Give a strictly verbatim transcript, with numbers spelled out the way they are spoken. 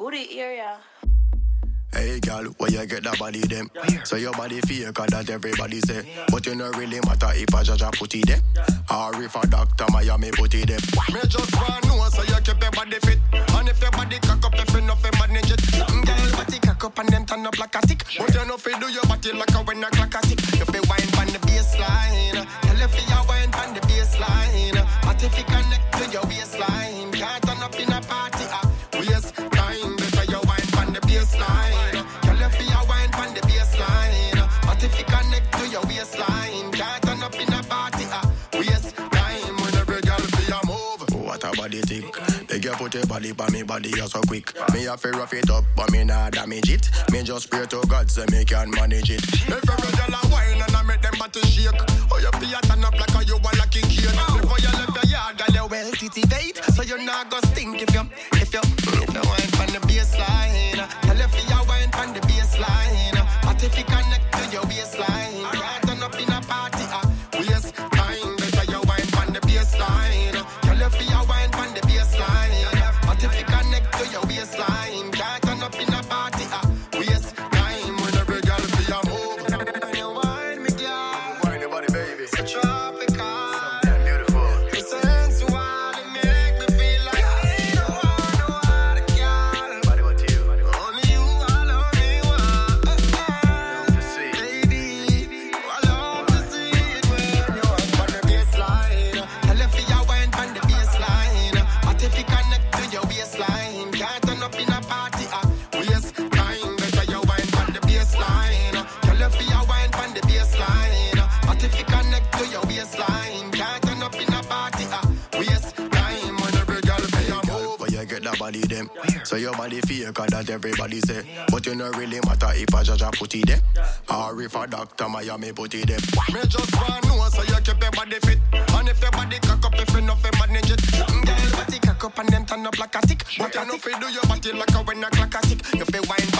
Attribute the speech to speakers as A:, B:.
A: booty area.
B: Hey girl, where you get that body them? So your body feel cause that everybody say. But you don't really matter if a judge a put it there. Or if a doctor Miami put it there. Me just want know so you keep your body fit. And if your body cock up, if you know fi manage it. Some girl body cock up and them turn up like a tick. But you know fi do your body like a when a clock a tick. You fi wine pan the baseline. Tell you fi you wine pan the baseline. But if you connect to your waistline, can't turn up in a party. Ah, waste time, better you wine pan the baseline. If you connect to your waistline, can't turn up in a party, ah, waste time when every girl feel a move. What a body tick. They get put your body by me body, you're so quick. Me have to rough it up, but me not damage it. Me just pray to God so me can manage it. If every girl a wine and I make them body shake, oh you feel turn up like a you a lucky kid. Before you left your yard, girl you well titivate, so you not go stink if you, if you, if you wine from the baseline. Tell you feel you wine from the baseline. But if you connect to your waistline, can't turn up in a party, ah, waste time. Better you wine from the baseline. Tell you feel you wine from the baseline. But if you connect to your waistline, can't turn up in a party, ah, waste time. When every girl feel you move. When you wine me, girl, wine your body, baby. So tropical, so beautiful. It's sensual, it make me feel like I don't want no other girl. Body what you, only you, all only one. Baby, I love to see it when you wine on the baseline. Tell you feel you wine on the baseline. But if you connect to your waistline, can't turn up in a party, ah, waste time. Better you wine on the baseline. Tell you feel you wine on the baseline. But if you connect to your waistline, can't turn up in a party, ah, waste time. When every girl feel you move, where you get that body them. So your body feel cause that everybody say. But you don't really matter if a judge a put it there. Or if a doctor Miami put it there. Me just want know so you keep your body fit. And if your body cock up, if you know fi manage it. Some girl body cock up and them turn up like a tick. But you know fi do your body like a when a clock a tick. You fi wine